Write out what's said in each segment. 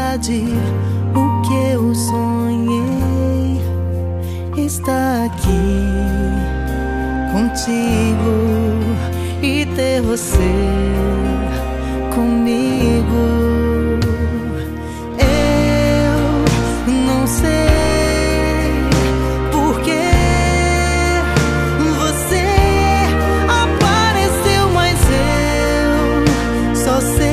verdade. O que eu sonhei está aqui contigo, e ter você comigo. Eu não sei por que você apareceu, mas eu só sei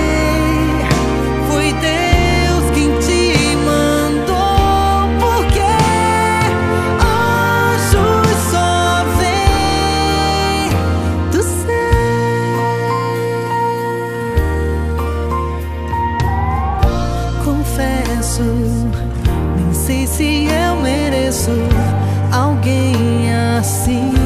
foi Deus quem te mandou, porque anjos só vêm do céu. Confesso, nem sei se eu mereço alguém assim.